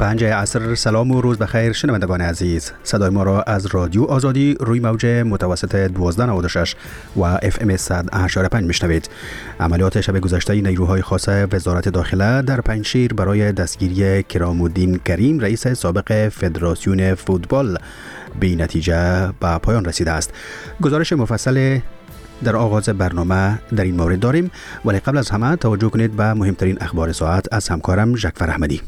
5 عصر. سلام و روز بخیر شنوندگان عزیز. صدای ما را از رادیو آزادی روی موج متوسط 1296 و FM 100.5 میشنوید. عملیات شب گذشته نیروهای خاص وزارت داخله در پنجشیر برای دستگیری کرام‌الدین کریم رئیس سابق فدراسیون فوتبال بی نتیجه به پایان رسیده است. گزارش مفصل در آغاز برنامه در این مورد داریم، ولی قبل از همه توجه کنید به مهمترین اخبار ساعت از همکارم جعفر احمدی.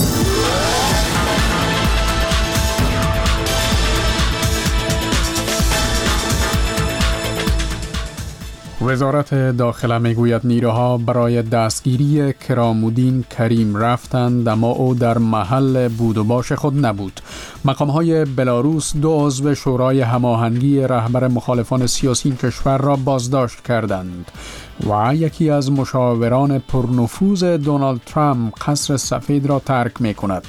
وزارت داخله میگوید نیروها برای دستگیری کرام‌الدین کریم رفتند، اما او در محل بود و باش خود نبود. مقام‌های بلاروس 2 عضو شورای هماهنگی رهبر مخالفان سیاسی کشور را بازداشت کردند و یکی از مشاوران پرنفوذ دونالد ترامپ قصر سفید را ترک می‌کند.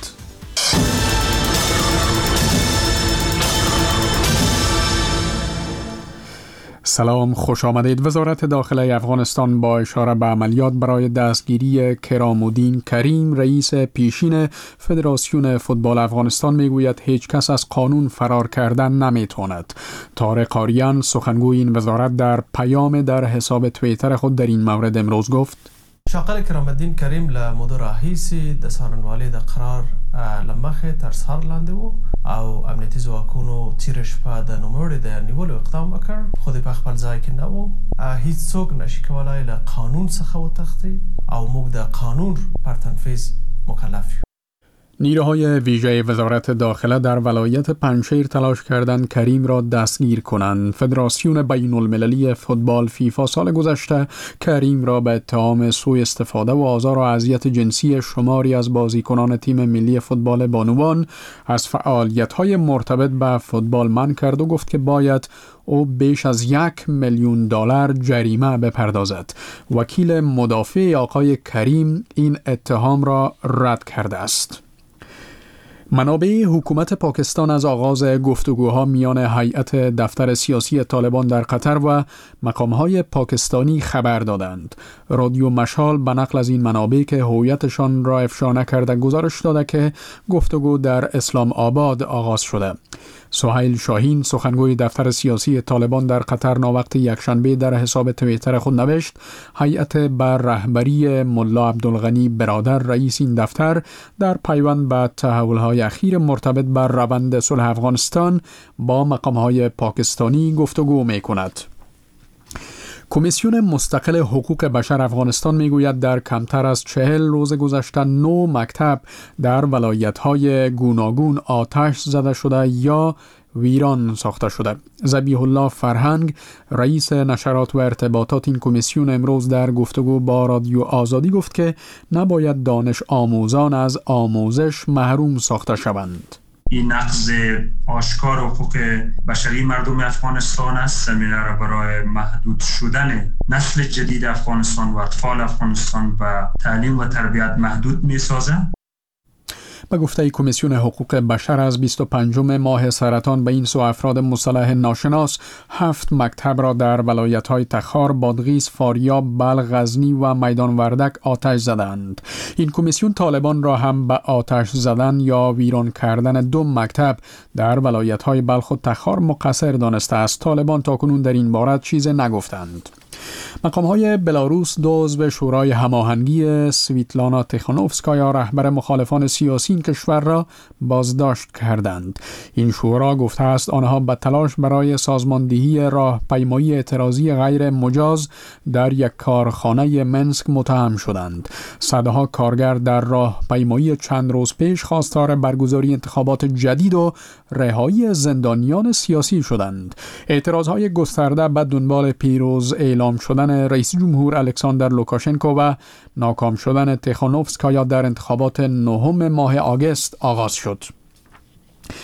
سلام، خوش آمدید. وزارت داخله افغانستان با اشاره به عملیات برای دستگیری کرام‌الدین کریم رئیس پیشین فدراسیون فوتبال افغانستان میگوید هیچ کس از قانون فرار کردن نمیتواند. طارق آریان سخنگوی این وزارت در پیام در حساب توییتر خود در این مورد امروز گفت: شاقل کرام‌الدین کریم لمده راهیسی د څارنوالۍ د قرار لمخه تر سر لاندې وو او امنیتي ځواکونو تیره شپه د نوموړي د نیولو اقدام وکړ، خو په خپل ځای کې نه وو. هیڅ څوک نشي کولای له قانون څخه وتښتي او موږ د قانون پر تنفیذ مکلف یو. نیروهای ویژه وزارت داخله در ولایت پنجشیر تلاش کردند کریم را دستگیر کنند. فدراسیون بین المللی فوتبال فیفا سال گذشته کریم را به اتهام سوء استفاده و آزار و اذیت جنسی شماری از بازیکنان تیم ملی فوتبال بانوان از فعالیت‌های مرتبط به فوتبال منع کرد و گفت که باید او بیش از $1,000,000 جریمه بپردازد. وکیل مدافع آقای کریم این اتهام را رد کرده است. منابع حکومت پاکستان از آغاز گفتگوها میان هیئت دفتر سیاسی طالبان در قطر و مقامهای پاکستانی خبر دادند. رادیو مشال به نقل از این منابع که هویتشان را افشا نکرده گزارش داده که گفتگو در اسلام آباد آغاز شده. سهیل شاهین سخنگوی دفتر سیاسی طالبان در قطر ناوقت یکشنبه در حساب توییتر خود نوشت: هیئت بر رهبری ملا عبدالغنی برادر رئیس این دفتر در پیوند به تحول‌های اخیر مرتبط بر روند صلح افغانستان با مقام‌های پاکستانی گفتگو می‌کند. کمیسیون مستقل حقوق بشر افغانستان میگوید در کمتر از 40 روز گذشته 9 مکتب در ولایت‌های گوناگون آتش زده شده یا ویران ساخته شده. ذبیح الله فرهنگ رئیس نشرات و ارتباطات این کمیسیون امروز در گفتگو با رادیو آزادی گفت که نباید دانش آموزان از آموزش محروم ساخته شوند. این نقض آشکار حقوق بشری مردم افغانستان است. زمینه را برای محدود شدن نسل جدید افغانستان و اطفال افغانستان و تعلیم و تربیت محدود می سازد. به گفته کمیسیون حقوق بشر از 25 ماه سرطان به این سو افراد مصطلح ناشناس 7 مکتب را در ولایت‌های تخار، بادغیس، فاریاب، بلخ، غزنی و میدان وردک آتش زدند. این کمیسیون طالبان را هم به آتش زدن یا ویران کردن 2 مکتب در ولایت‌های بلخ و تخار مقصر دانسته است. طالبان تاکنون در این باره چیزی نگفتند. مقام‌های بلاروس 2 عضو شورای هماهنگی سویتلانا تیخانوفسکایا رهبر مخالفان سیاسی این کشور را بازداشت کردند. این شورا گفته است آنها به تلاش برای سازماندهی راهپیمایی اعتراضی غیر مجاز در یک کارخانه منسک متهم شدند. صدها کارگر در راهپیمایی چند روز پیش خواستار برگزاری انتخابات جدید و رهایی زندانیان سیاسی شدند. اعتراضهای گسترده به دنبال پیروز اعلام شدن رئیس جمهور الکساندر لوکاشنکو و ناکام شدن تیخانوفسکایا در انتخابات 9 ماه آگوست آغاز شد.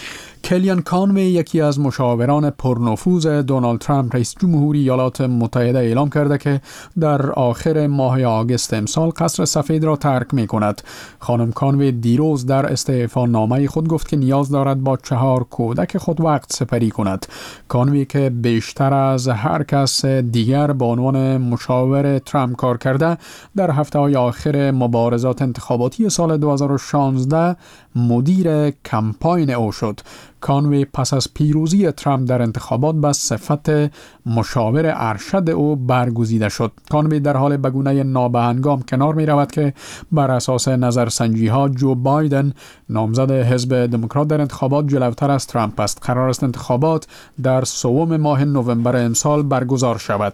کلیان کانوی یکی از مشاوران پرنفوذ دونالد ترامپ رئیس جمهوری ایالات متحده اعلام کرده که در آخر ماه آگوست امسال قصر سفید را ترک می کند. خانم کانوی دیروز در استعفا نامه خود گفت که نیاز دارد با 4 کودک خود وقت سپری کند. کانوی که بیشتر از هر کس دیگر به عنوان مشاور ترامپ کار کرده، در هفته‌های آخر مبارزات انتخاباتی سال 2016 مدیر کمپاین او شد. کانوی پس از پیروزی ترامپ در انتخابات به صفت مشاور ارشد او برگزیده شد. کانوی در حال به گونه نابهنگام کنار می رود که بر اساس نظرسنجی ها جو بایدن نامزد حزب دموکرات در انتخابات جلوتر از ترامپ است. قرار است انتخابات در 3 ماه نوامبر امسال برگزار شود.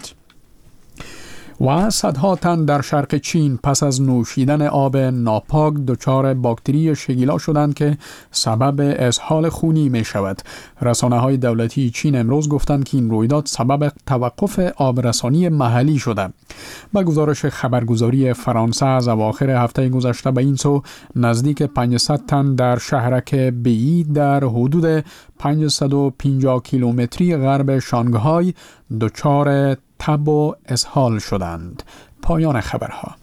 و صدها تن در شرق چین پس از نوشیدن آب ناپاک دچار باکتری شگیلا شدند که سبب اسهال خونی می شود. رسانه‌های دولتی چین امروز گفتند که این رویداد سبب توقف آبرسانی محلی شده. با گزارش خبرگزاری فرانسه از اواخر هفته گذشته به این سو نزدیک 500 تن در شهرک بی در حدود 550 کیلومتری غرب شانگهای دچار تب و اسهال شدند. پایان خبرها.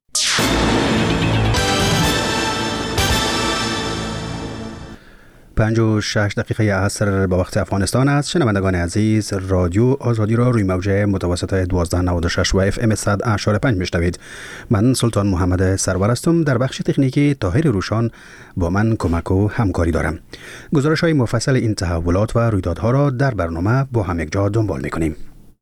پنج و 6 دقیقه عصر به وقت افغانستان است. شنوندگان عزیز، رادیو آزادی را روی موج متوسط 1296 و FM 100.5 میشنوید. من سلطان محمد سرور هستم. در بخش تکنیکی طاهر روشان با من کمک و همکاری دارم. گزارش های مفصل این تحولات و رویدادها را در برنامه با هم یک جا دنبال میکنیم.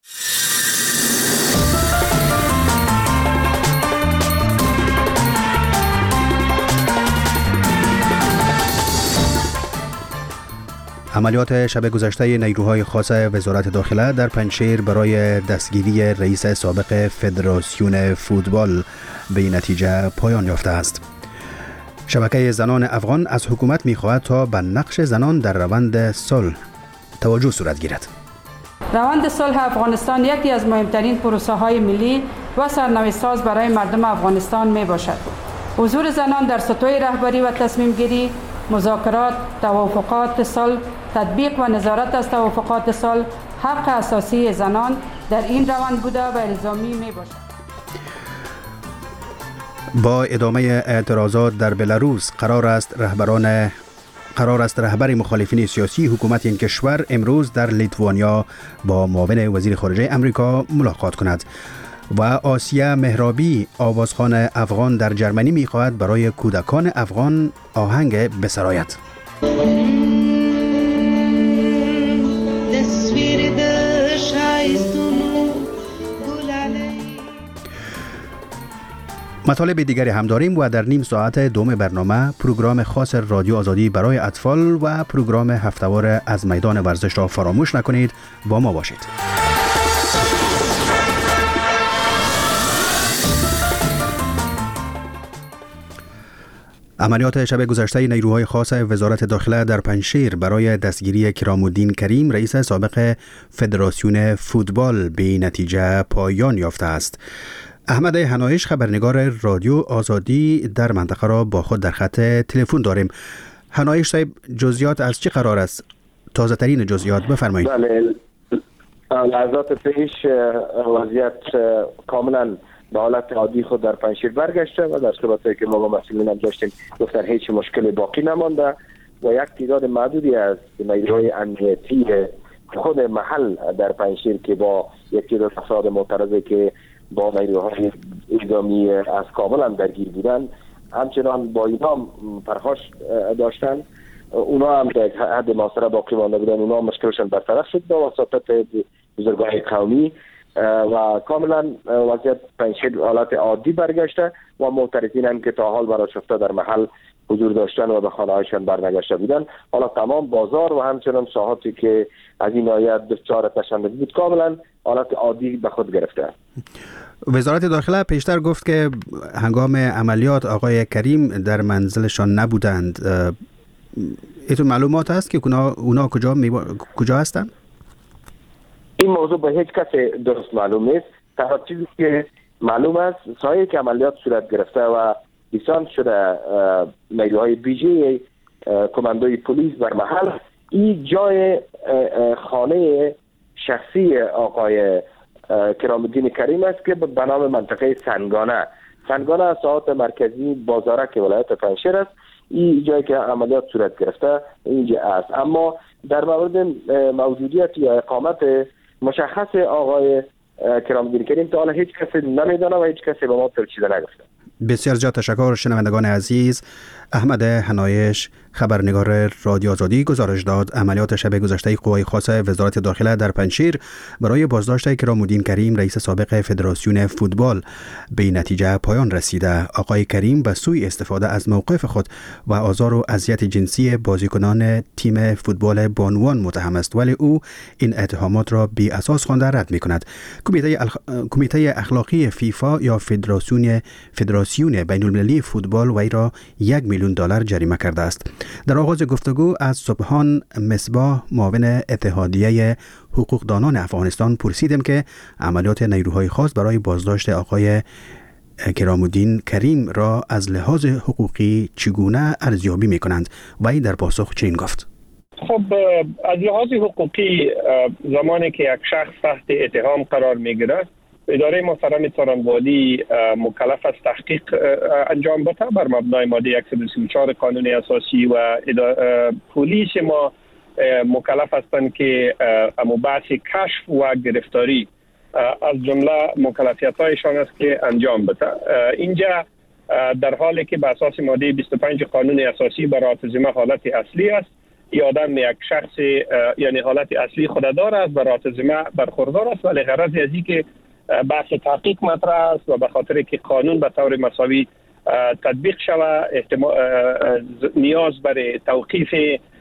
عملیات شب گذشته نیروهای خاص وزارت داخله در پنجشیر برای دستگیری رئیس سابق فدراسیون فوتبال به نتیجه پایان یافته است. شبکه زنان افغان از حکومت می‌خواهد تا به نقش زنان در روند صلح توجه صورت گیرد. روند صلح افغانستان یکی از مهمترین پروسه‌های ملی و سرنوشت‌ساز برای مردم افغانستان میباشد. حضور زنان در سطوح رهبری و تصمیم گیری، مذاکرات، توافقات صلح، تطبیق و نظارت از توافقات صلح حق اساسی زنان در این روند بوده و الزامی میباشد. با ادامه اعتراضات در بلاروس قرار است رهبر مخالفین سیاسی حکومت این کشور امروز در لیتوانیا با معاون وزیر خارجه امریکا ملاقات کند. و آسیا مهرابی آوازخوان افغان در جرمنی می‌خواهد برای کودکان افغان آهنگ بسراید. مطالب دیگری هم داریم و در نیم ساعت دوم برنامه پروگرام خاص رادیو آزادی برای اطفال و پروگرام هفته‌وار از میدان ورزش را فراموش نکنید. با ما باشید. عملیات شب گذشته نیروهای خاص وزارت داخله در پنجشیر برای دستگیری کرام‌الدین کریم رئیس سابق فدراسیون فوتبال به نتیجه پایان یافته است. احمد هنایش خبرنگار رادیو آزادی در منطقه را با خود در خط تلفن داریم. هنایش صاحب، جزئیات از چه قرار است؟ تازه ترین جزئیات بفرمایید. بله، لحظات پیش وضعیت کاملا به حالت عادی خود در پنجشیر برگشته و در صحبتایی که ما با مسئولین هم داشتیم گفتن هیچ مشکلی باقی نمانده و یک تعداد معدودی از نیروهای امنیتی خود محل در پنجشیر که با یک تعداد افراد معترضی که با نیروهای نظامی از کابل هم درگیر بودن همچنان با اینا پرخاش داشتن. اونا هم در حد محاصره باقی مانده بودن. اونا مشکلشون برطرف شد با وساطت بزرگان قومی و کاملا وضعیت پنجشیر حالت عادی برگشته و معترضین هم که تا حال براشفته در محل حضور داشتن و به خانه‌هایشان برنگشته بودن، حالا تمام بازار و همچنان ساحاتی که از این آیت دچار تشنج بود کاملا حالت عادی به خود گرفته. وزارت داخله پیشتر گفت که هنگام عملیات آقای کریم در منزلشان نبودند. ایتون معلومات هست که اونا کجا هستند؟ این موضوع به هیچ کس درست معلوم نیست. تنها چیزی که معلوم است سایه که عملیات صورت گرفته و دیسانت شده نیروهای ویژه کماندوی پلیس بر محل این جای خانه شخصی آقای کرام الدین کریم است که به نام منطقه سنگانه ساحات مرکزی بازارک ولایت پنجشیر است. این جایی که عملیات صورت گرفته اینجا است. اما در مورد موجودیت یا اقامت مشخص آقای کرام الدین کریم تا حالا هیچ کسی نمیدونه و هیچ کسی به ما پرسیده نگفته. بسیار زیاد تشکر. شنوندگان عزیز، احمد حنایش، خبرنگار رادیو آزادی، گزارش داد عملیات شب گذشته قوای خاص وزارت داخله در پنجشیر برای بازداشت کرام الدین کریم رئیس سابق فدراسیون فوتبال به نتیجه پایان رسیده. آقای کریم به سوی استفاده از موقف خود و آزار و اذیت جنسی بازیکنان تیم فوتبال بانوان متهم است، ولی او این اتهامات را بی اساس خوانده رد می‌کند. کمیته اخلاقی فیفا یا فدراسیون بین‌المللی فوتبال وی را $1,000,000 جریمه کرده است. در آغاز گفتگو از سبحان مصباح، معاون اتحادیه حقوقدانان افغانستان، پرسیدم که عملیات نیروهای خاص برای بازداشت آقای کرام الدین کریم را از لحاظ حقوقی چگونه ارزیابی می‌کنند. وی در پاسخ چنین گفت: خب از لحاظ حقوقی زمانی که یک شخص تحت اتهام قرار می‌گیرد، اداره محترم څارنوالي مکلف است تحقیق انجام بده بر مبنای ماده 134 قانون اساسی و پلیس ما مکلف هستند که بحث کشف و گرفتاری از جمله مکلفیت‌هایشان است که انجام بده. اینجا در حالی که به اساس ماده 25 قانون اساسی برای ذمه حالت اصلی است، این آدم یک شخص یعنی حالت اصلی خود داره است، برای ذمه برخوردار است، ولی غرض از این که بحث تحقیق مطرح است و به خاطر که قانون به طور مساوی تطبیق شود، نیاز برای توقیف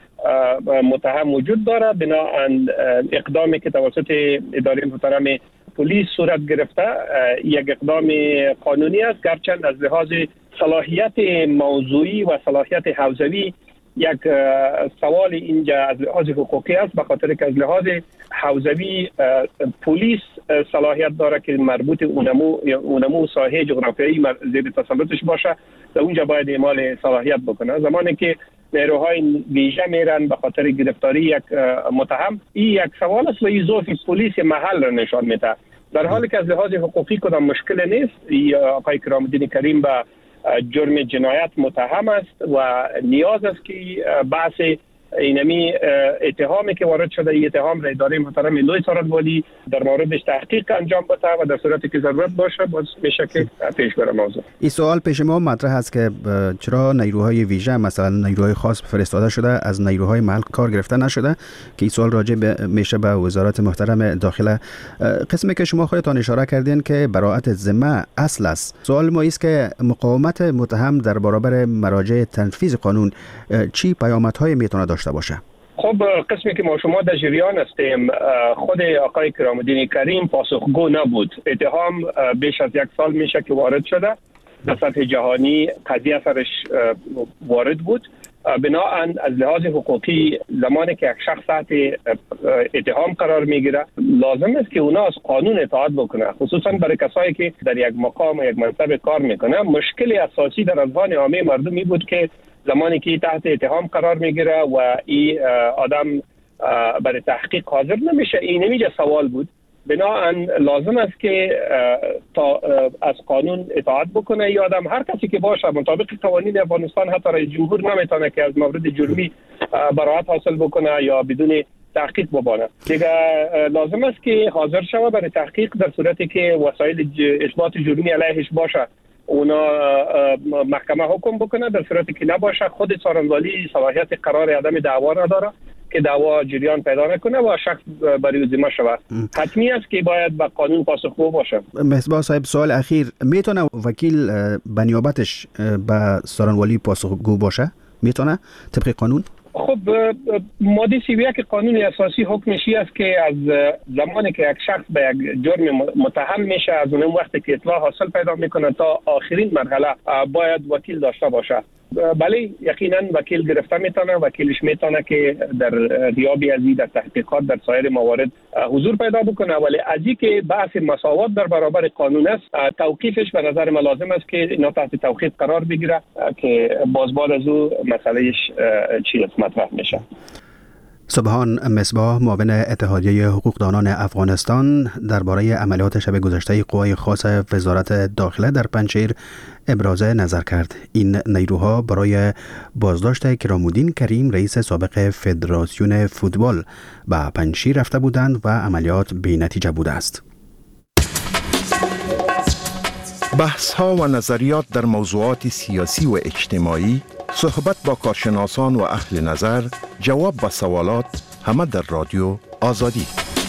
متهم وجود دارد. بنابراین اقدامی که توسط اداره محترم پلیس صورت گرفته یک اقدام قانونی است، گرچند از لحاظ صلاحیت موضوعی و صلاحیت حوزوی یک سوال اینجا از لحاظ حقوقی است، به خاطر که از لحاظ حوزوی پلیس صلاحیت داره که مربوط اونمو ساحه جغرافیایی زیر تسلطش باشه، در اونجا باید اعمال صلاحیت بکنه. زمانی که نیروهای ویژه میرن به خاطر گرفتاری یک متهم، این یک سوال است و این ضعف پلیس محل را نشان میده، در حالی که از لحاظ حقوقی کدام مشکل نیست. آقای کرام الدین کریم به جرم جنایت متهم است و نیاز است که بحث اینمی اتهامی که وارد شده، این اتهام را اداره محترم لوی څارنوالي در موردش تحقیق انجام بده و در صورتی که ضرورت باشه باز بشه که پیش بره موضوع. این سوال پیش ما مطرح است که چرا نیروهای ویژه مثلا نیروهای خاص فرستاده شده، از نیروهای محل کار گرفته نشده، که این سوال راجع میشه به وزارت محترم داخله. قسمی که شما خودتان اشاره کردین که براءت ذمه اصل است، سوال ما است که مقاومت متهم در برابر مراجع تنفیذ قانون چی پیامدهای میتونه داشته باشه؟ خب قسمی که ما شما در جریان هستیم، خود آقای کرام الدین کریم پاسخگو نبود. اتهام بیش از 1 سال میشه که وارد شده، در سطح جهانی قضیه سرش وارد بود. بنابراین از لحاظ حقوقی زمانی که یک شخص تحت اتهام قرار میگیره، لازم است که اونا از قانون اطاعت بکنه، خصوصا برای کسایی که در یک مقام و یک منصب کار میکنه. مشکل اساسی در اذهان عامه مردمی بود که زمانی که تحت اتهام قرار میگیره و این آدم برای تحقیق حاضر نمیشه، این نمیشه سوال بود. بنابراین لازم است که تا از قانون اطاعت بکنه. یا آدم هر کسی که باشه مطابق قوانین افغانستان، حتی رئیس جمهور نمیتونه که از مورد جرمی براءت حاصل بکنه یا بدون تحقیق ببانه. دیگه لازم است که حاضر شوه برای تحقیق، در صورتی که وسایل اثبات جرمی علیهش باشه اونا محکمه حکم بکنه، در صورتی که نباشه خود څارنوالي صلاحیت قرار عدم دعوا را داره که دعوا جریان پیدا نکنه و شخص برای ذمه شود. حتمی است که باید به قانون پاسخگو باشه. مصباح صاحب، سوال اخیر، میتونه وکیل به نیابتش به څارنوالي پاسخگو باشه؟ میتونه طبق قانون؟ خب ماده 31 قانون اساسی حکمش است که از زمانی که یک شخص به یک جرم متهم میشه، از اون وقتی که اطلاع حاصل پیدا میکنه تا آخرین مرحله باید وکیل داشته باشه. بله یقینا وکیل گرفته میتونه، وکیلش میتونه که در غیابی از در تحقیقات در سایر موارد حضور پیدا بکنه، ولی از این که بحث مساوات در برابر قانون است، توقیفش به نظر من لازم است که اینا تحت توقیف قرار بگیره که باز بعد از او مسئلهش چی است مطرح میشه. سبحان مصباح معاون اتحادیه حقوقدانان افغانستان درباره عملیات شب گذشته قوای خاص وزارت داخله در پنجشیر ابراز نظر کرد. این نیروها برای بازداشت کرامالدین کریم رئیس سابق فدراسیون فوتبال به پنجشیر رفته بودند و عملیات بی‌نتیجه بوده است. بحث ها و نظریات در موضوعات سیاسی و اجتماعی، صحبت با کارشناسان و اهل نظر، جواب به سوالات، همه در رادیو آزادی.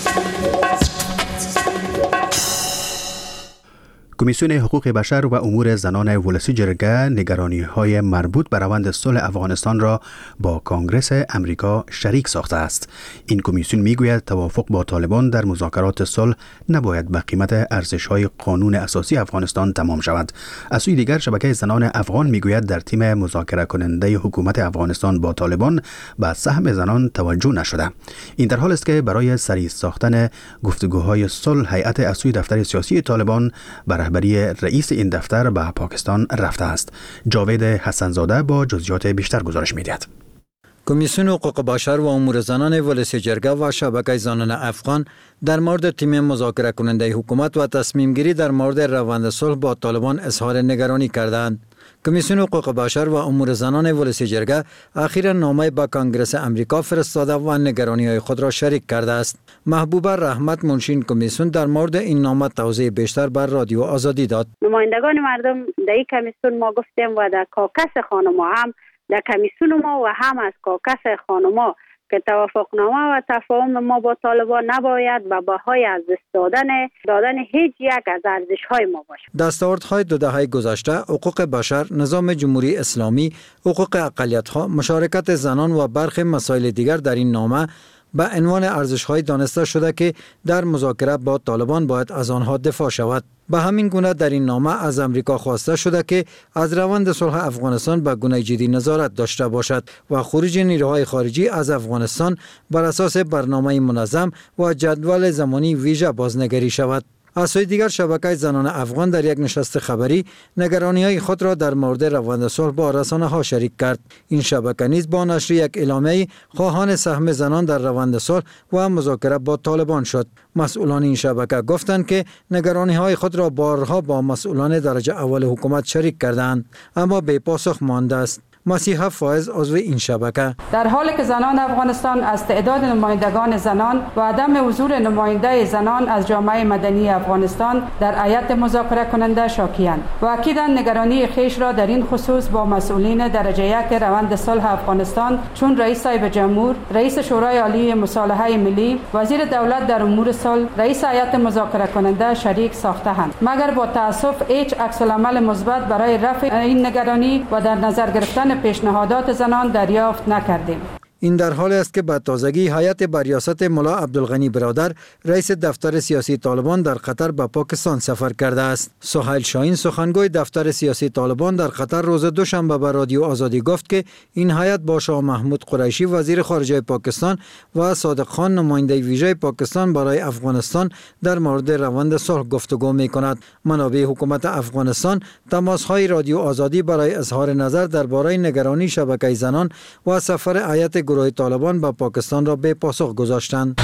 کمیسیون حقوق بشر و امور زنان ولسی جرگه نگرانی‌های مربوط به روند صلح افغانستان را با کنگره امریکا شریک ساخته است. این کمیسیون میگوید توافق با طالبان در مذاکرات صلح نباید به قیمت ارزش‌های قانون اساسی افغانستان تمام شود. از سوی دیگر شبکه زنان افغان میگوید در تیم مذاکره کننده حکومت افغانستان با طالبان به سهم زنان توجه نشده. این در حال است که برای سریع ساختن گفتگوهای صلح هیئت از سوی دفتر سیاسی طالبان بر رهبری رئیس این دفتر به پاکستان رفته است. جاوید حسنزاده با جزئیات بیشتر گزارش می‌دهد. کمیسیون حقوق بشر و امور زنان ولسی جرگه و شبکه زنان افغان در مورد تیم مذاکره کننده حکومت و تصمیم گیری در مورد روند صلح با طالبان اظهار نگرانی کردند. کمیسیون حقوق بشر و امور زنان ولسی جرگه اخیراً نامه به کنگره امریکا فرستاده و نگرانی‌های خود را شریک کرده است. محبوبه رحمت منشین کمیسیون در مورد این نامه توضیح بیشتر بر رادیو آزادی داد. نمایندگان مردم در این کمیسیون ما گفتیم و در کاکس خانم‌ها هم در کمیسیون ما و هم از کاکس خانم‌ها که توافقنامه و تفاهم ما با طالبان نباید به بهای از دست دادن هیچ یک از ارزش‌های ما باشد. دستاوردهای دو دهه گذشته حقوق بشر، نظام جمهوری اسلامی، حقوق اقلیت‌ها، مشارکت زنان و برخی مسائل دیگر در این نامه به عنوان ارزش‌های دانسته شده که در مذاکره با طالبان باید از آنها دفاع شود. به همین گونه در این نامه از امریکا خواسته شده که از روند صلح افغانستان به گونه جدی نظارت داشته باشد و خروج نیروهای خارجی از افغانستان بر اساس برنامه منظم و جدول زمانی ویژه بازنگری شود. از سوی دیگر شبکه زنان افغان در یک نشست خبری نگرانی‌های خود را در مورد روند صلح با رسانه‌ها شریک کرد. این شبکه نیز با نشر یک اعلامیه خواهان سهم زنان در روند صلح و مذاکره با طالبان شد. مسئولان این شبکه گفتند که نگرانی‌های خود را بارها با مسئولان درجه اول حکومت شریک کردند، اما بی پاسخ مانده است. مسیحه فائز عضو این شبکه: در حالی که زنان افغانستان از تعداد نمایندگان زنان و عدم حضور نماینده زنان از جامعه مدنی افغانستان در هیئت مذاکره کننده شاکی‌اند و اکیداً نگرانی خیش را در این خصوص با مسئولین درجه یک روند صلح افغانستان چون رئیس صاحب جمهور، رئیس شورای عالی مصالحه ملی، وزیر دولت در امور صلح، رئیس هیئت مذاکره کننده شریک ساخته‌اند. مگر با تأسف هیچ عکس‌العمل مثبت برای رفع این نگرانی و در نظر گرفتن پیشنهادات زنان دریافت نکردیم. این در حالی است که به تازگی هیئت بر ریاست ملا عبدالغنی برادر رئیس دفتر سیاسی طالبان در قطر به پاکستان سفر کرده است. سهیل شاهین سخنگوی دفتر سیاسی طالبان در قطر روز دوشنبه به رادیو آزادی گفت که این هیئت با شاه محمود قریشی وزیر خارجه پاکستان و صادق خان نماینده ویژه پاکستان برای افغانستان در مورد روند صلح گفتگو می‌کند. منابع حکومت افغانستان تماس‌های رادیو آزادی برای اظهار نظر درباره نگرانی شبکه زنان و سفر هیئت گروه طالبان به پاکستان را به پاسخ گذاشتند.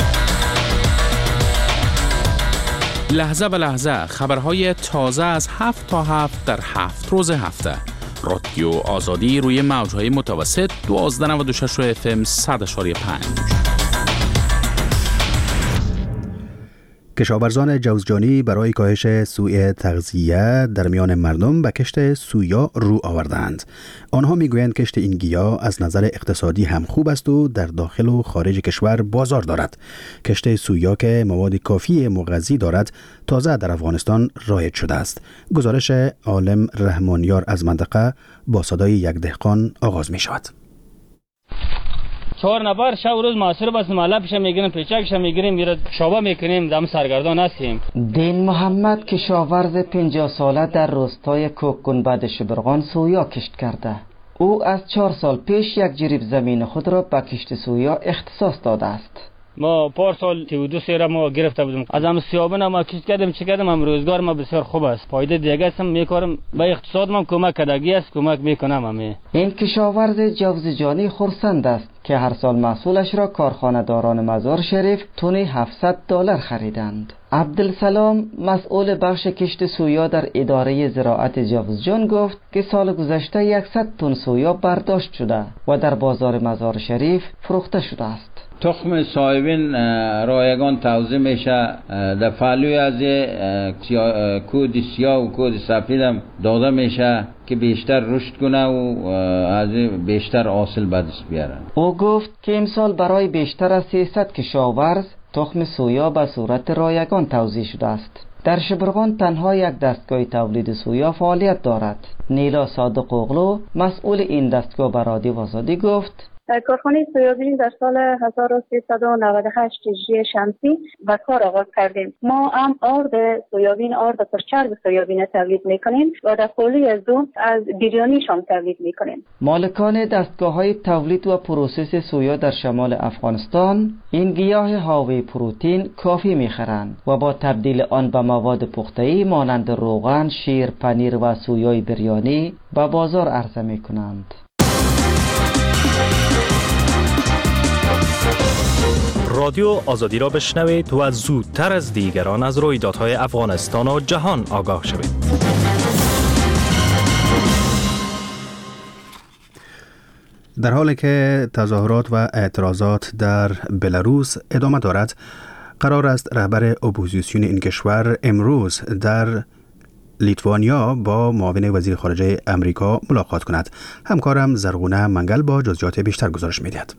لحظه به لحظه خبرهای تازه از 7 تا 7 در 7 روز هفته. رادیو آزادی روی موجهای متوسط 1296 FM 100.5. کشاورزان جوزجانی برای کاهش سوء تغذیه در میان مردم به کشت سویا رو آوردند. آنها میگویند کشت این گیاه از نظر اقتصادی هم خوب است و در داخل و خارج کشور بازار دارد. کشت سویا که مواد کافی مغذی دارد تازه در افغانستان رایج شده است. گزارش عالم رحمانیار از منطقه با صدای یک دهقان آغاز می شود. 4 نفر شب روز معصر بس مالا پیش میگیریم، پیچکش میگیریم، میره شابه میکنیم، دم سرگردان هستیم. دین محمد کشاورز 50 ساله در روستای کوک گنبد شبرغان سویا کشت کرده. او از 4 سال پیش یک جریب زمین خود را به کشت سویا اختصاص داده است. ما پارسال 32 سیره ما گرفته بودیم. از هم سیابون ما کش کردیم چه کردیم هم روزگار ما بسیار خوب است. فایده دیگه هستم میکارم به اقتصاد ما کمک کردگی است کمک میکنم همه. این کشاورز جوزجانی خرسند است که هر سال محصولش را کارخانه‌داران مزار شریف تونی $700 خریدند. عبدالسلام مسئول بخش کشت سویا در اداره زراعت جوزجان گفت که سال گذشته 100 تن سویا برداشت شده و در بازار مزار شریف فروخته شده است. تخم صاحبین رایگان توزیع میشه در پهلوی از کود سیاه و کود سفید هم داده میشه که بیشتر رشد کنه و از بیشتر حاصل به دست بیارن. او گفت که امسال برای بیشتر از 300 کشاورز تخم سویا به صورت رایگان توزیع شده است. در شبرغان تنها یک دستگاه تولید سویا فعالیت دارد. نیلا صادق اغلو مسئول این دستگاه به رادیو آزادی گفت کارخانه سویابین در سال 1398 هجری شمسی به کار آغاز کردیم. ما هم آرد سویابین، آرد پرچرب سویابین تولید میکنیم و در قولی از اون از بیریانیش هم تولید میکنیم. مالکان دستگاه‌های تولید و پروسس سویا در شمال افغانستان این گیاه حاوی پروتئین کافی میخرند و با تبدیل آن به مواد پخته‌ای مانند روغن، شیر، پنیر و سویای بریانی به بازار عرضه میکنند. رادیو آزادی را بشنوید و زودتر از دیگران از رویدادهای افغانستان و جهان آگاه شوید. در حالی که تظاهرات و اعتراضات در بلاروس ادامه دارد، قرار است رهبر اپوزیسیون این کشور امروز در لیتوانیا با معاون وزیر خارجه امریکا ملاقات کند. همکارم زرغونه منگل با جزئیات بیشتر گزارش می‌دهد.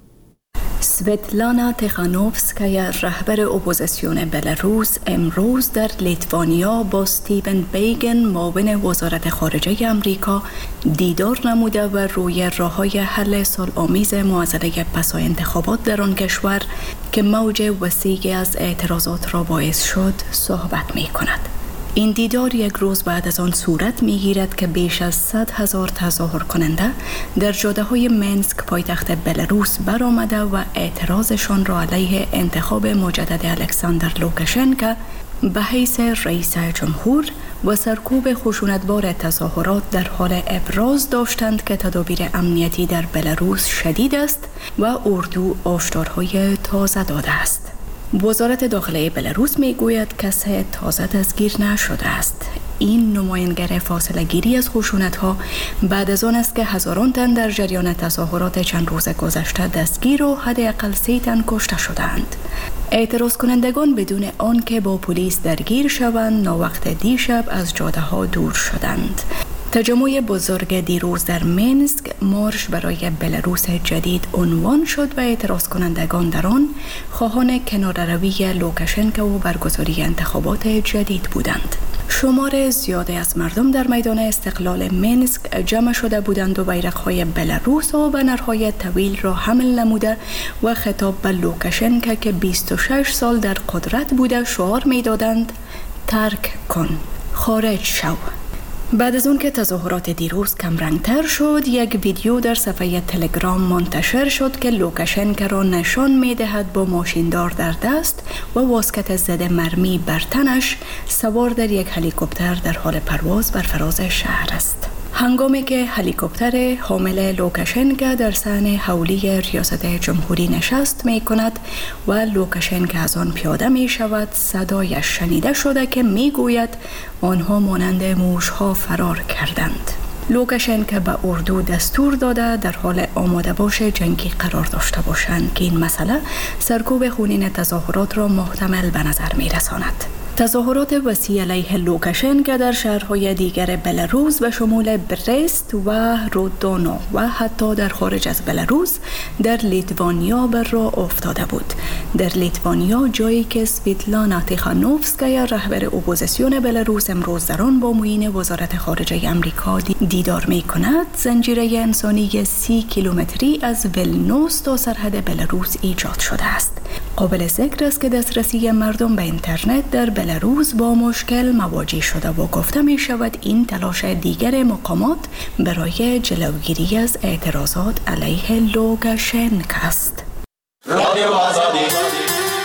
سویتلانا تیخانوفسکایا رهبر اپوزیسیون بلاروس امروز در لیتوانیا با استیون بیگن معاون وزارت خارجه امریکا دیدار نموده و روی راه‌های حل صلح‌آمیز معضله پسا انتخابات در آن کشور که موج وسیعی از اعتراضات را باعث شد صحبت می‌کند. این دیدار یک روز بعد از آن صورت می‌گیرد که بیش از 100,000 تظاهر کننده در جاده‌های منسک پایتخت بلاروس برآمده و اعتراضشان را علیه انتخاب مجدد الکساندر لوکاشنکو به حیث رئیس جمهور و سرکوب خشونتبار تظاهرات در حال ابراز داشتند که تدابیر امنیتی در بلاروس شدید است و اردو هشدارهای تازه داده است. وزارت داخلی بلاروس میگوید کسی تازه دستگیر نشده است. این نمایانگر فاصله گیری از خشونت‌ها بعد از آن است که هزاران تن در جریان تظاهرات چند روز گذشته دستگیر و حداقل 3 تن کشته شدند. اعتراض کنندگان بدون آنکه با پلیس درگیر شوند ناوقت دیشب از جاده‌ها دور شدند. تجمع بزرگ دیروز در منسک مارش برای بلاروس جدید عنوان شد و اعتراض کنندگان در آن خواهان کناره‌روی لوکاشنکو و برگزاری انتخابات جدید بودند. شمار زیادی از مردم در میدان استقلال منسک جمع شده بودند و بیرق‌های بلاروس و بنرهای طویل را حمل نموده و خطاب به لوکاشنکو که 26 سال در قدرت بوده شعار می‌دادند ترک کن، خارج شو. بعد از اون که تظاهرات دیروز کم رنگتر شد، یک ویدیو در صفحه تلگرام منتشر شد که لوکاشنکو را نشان می‌دهد با ماشیندار در دست و واسکت زده مرمی بر تنش سوار در یک هلیکوپتر در حال پرواز بر فراز شهر است. هنگامی که هلیکوپتر حامل لوکاشنکو در صحن حولی ریاست جمهوری نشست می کند و لوکاشنکو از آن پیاده می شود، صدایش شنیده شده که می گوید آنها مانند موشها فرار کردند. لوکاشنکو به اردو دستور داده در حال آماده باش جنگی قرار داشته باشند که این مسئله سرکوب خونین تظاهرات را محتمل به نظر می رساند. تظاهرات وسیع علیه لوکاشنکو در شهرهای دیگر بلاروس به شمول برست و رودونو و حتی در خارج از بلاروس در لیتوانیا بر راه افتاده بود. در لیتوانیا جایی که سویتلانا تیخانوفسکایا رهبر اپوزیسیون بلاروس امروز در آن با معین وزارت خارجه امریکا دیدار می کند، زنجیره انسانی 30 کیلومتری از ولنوس تا سرحد بلاروس ایجاد شده است. قابل ذکر است که دسترسی مردم به اینترنت در بلاروس با مشکل مواجه شده و گفته می شود این تلاش دیگر مقامات برای جلوگیری از اعتراضات علیه لوکاشنکو است. رادیو آزادی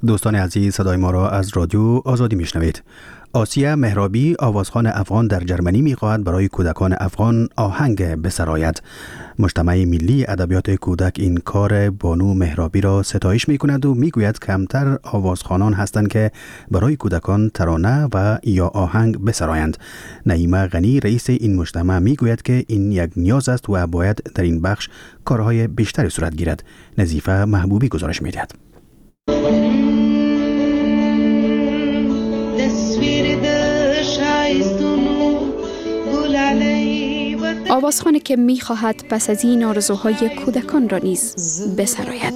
دوستان عزیز، صدای ما را از رادیو آزادی میشنوید. آسیه مهرابی، آوازخوان افغان در جرمنی می‌خواهد برای کودکان افغان آهنگ بسراید. مجتمع ملی ادبیات کودک این کار بانو مهرابی را ستایش می‌کند و می‌گوید کمتر آوازخوانان هستند که برای کودکان ترانه و یا آهنگ بسرایند. نعیمه غنی رئیس این مجتمع می‌گوید که این یک نیاز است و باید در این بخش کارهای بیشتری صورت گیرد. نظیفه محبوبی گزارش می‌دهد. آوازخوانی که می‌خواهد پس از این آرزوهای کودکان را نیز بسراید.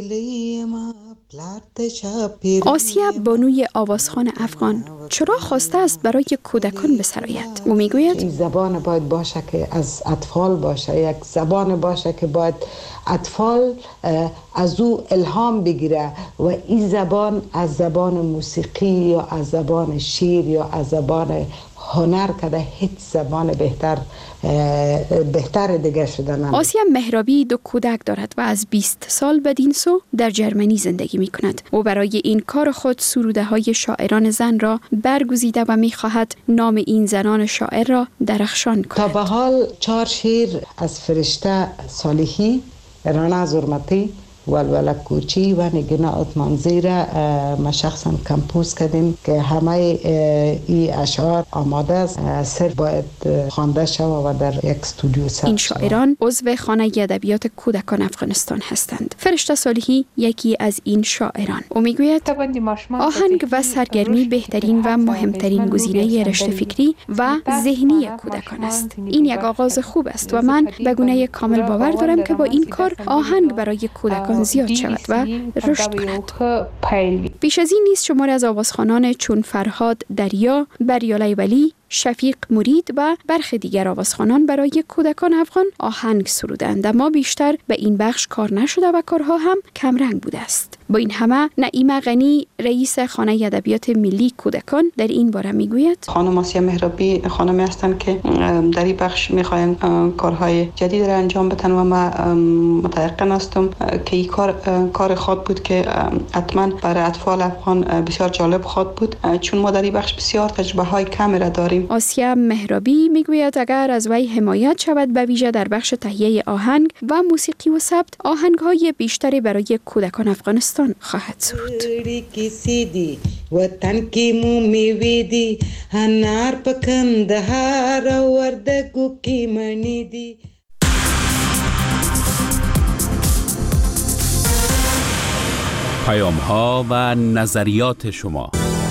آسیه بانوی آوازخوان افغان چرا خواسته است برای کودکان بسراید؟ او میگوید این زبان باید باشه که از اطفال باشه، یک زبان باشه که باید اطفال از او الهام بگیره و این زبان از زبان موسیقی یا از زبان شعر یا از زبان هنر کده هیچ زبان بهتر دیگه شده نمید. آسیه مهرابی 2 کودک دارد و از 20 سال بدین سو در جرمنی زندگی می کند. او برای این کار خود سروده های شاعران زن را برگزیده و می خواهد نام این زنان شاعر را درخشان کند. تا به حال 4 شعر از فرشته صالحی، رانا زرمتی، ولوله کوچی و نگینا اتمانزی را ما شخصا کمپوز کردیم که همه این اشعار آماده است، صرف باید خوانده شود و در یک استودیو ثبت. این شاعران عضو خانه ادبیات کودکان افغانستان هستند. فرشته صالحی یکی از این شاعران. او میگوید آهنگ و سرگرمی بهترین و مهمترین گزینه رشد فکری و ذهنی کودکان است. این یک آغاز خوب است و من به گونه کامل باور دارم که با این کار آهنگ برای کودکان زیاد شود و رشد کند. پیش از این نیز شماری از آوازخوانان چون فرهاد دریا، بریالی ولی، شفیق مرید و برخی دیگر آوازخوانان برای کودکان افغان آهنگ سرودند، اما بیشتر به این بخش کار نشده و کارها هم کمرنگ بوده است. با این همه نعیمه غنی رئیس خانه ادبیات ملی کودکان در این باره میگوید خانم آسیه مهرابی خانمی هستند که در این بخش میخواین کارهای جدید را انجام بدن و من متيقن هستم که این کار خود بود که حتما برای اطفال افغان بسیار جالب خود بود، چون ما در این بخش بسیار تجربه های کمی را داریم. آسیه مهرابی میگوید اگر از وی حمایت شود به ویژه در بخش تهیه آهنگ و موسیقی و ثبت، آهنگ‌های بیشتری برای کودکان افغانستان خواهد سرود. وطن کی مومی دی انار پکندهار وردگو کی منی دی. پیام‌ها و نظریات شما.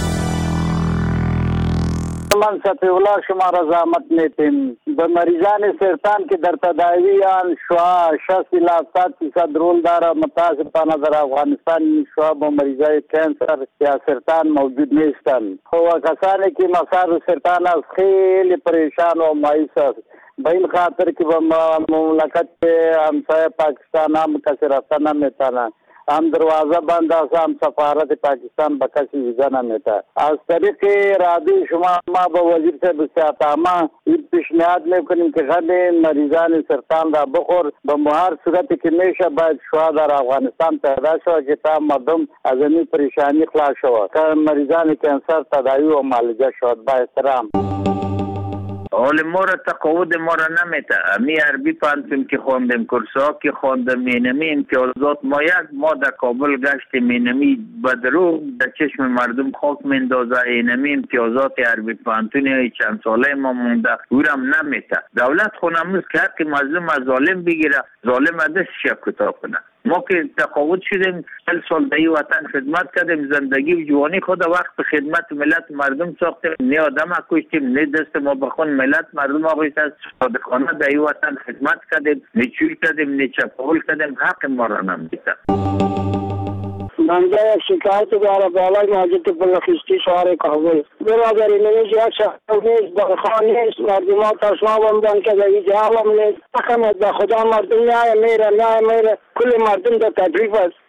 من سطح الله شما را زحمت میتیم به مریضان سرطان که در تداوی آن شعا 60 الی 70% رول داره. متاسفانه در افغانستان این شعا با مریضای کانسر یا سرطان موجود نیستند. و کسانی که مصاب سرطان است خیلی پریشان و مایوس است. به این خاطر که به مملکت همسایه پاکستان هم کسی رفتن نمیتونه، هم دروازه بند است، هم سفارت پاکستان به کسی ویزا نمیده. از طریق رادیو شما ما به وزیر صاحب صحت عامه این پیشنهاد میکنیم که خیلی مریضان سرطان را بخور. به هر صورتی که میشه باید شعا در افغانستان پیدا شود که تا مردم از این پریشانی خلاص شود، که مریضان کانسر تداوی و معالجه شود. با احترام. حال ما را تقاعد ما را نمیده. می عربی پانتون که خواندم، کورس‌ها که خواندم، مینمی امتیازات ما در کابل گشت مینمی بدرو در چشم مردم خاک میندازه. اینمی امتیازات عربی پانتونی چند ساله ما مونده اورم نمیده. دولت خونموز که هر که مظلوم از ظالم بگیره، ظالم دستش کوتاه کنه. ما که تقاعد شدیم 40 سال در وطن خدمت کردیم، زندگی و جوانی خود وقت خدمت ملت مردم ساختیم، نه آدم کشتیم، نه دست ما بخون ملت مردم آقایت از صادقانه در وطن خدمت کردیم، نه چوری کردیم، نه چپاول کردیم، حق ما را نمیدیم. بنده یک شکایت داره بالای مسجد بلخیستی شهر کابل. برادری نمیشه یک شهر نیست، بخواه نیست، مردم ها تشما بمدن که در اینجا هم نیست. حکمت به خدا مردم نه میره کل مردم در تدریف است.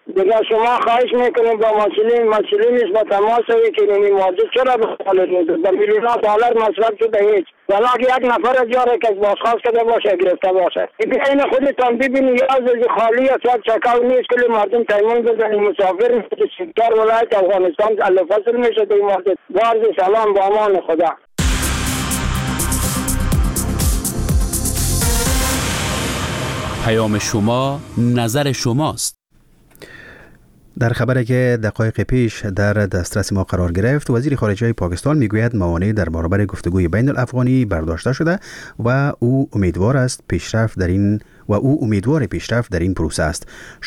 دیگه شما خواهش میکنیم با مسئولین نسبت تماس که این موضوع چرا به حال در میلیون دلار مصرف شده هیچ ولی اگه یک نفر از جاره که بازخواست کرده باشه گرفته باشه این خودتان ببینید یا از خالی است یک چکاو نیست که مردم تیمون بزنید مسافر میشه سیکتار ولایت افغانستان الفصل میشه در این مورد. عرض سلام با امان خدا. پیام شما نظر شماست. در خبری که دقایق پیش در دسترس ما قرار گرفت، وزیر خارجه پاکستان میگوید موانع در برابر گفتگوی بین الافغانی برداشته شده و او امیدوار پیشرفت در این پروسه است.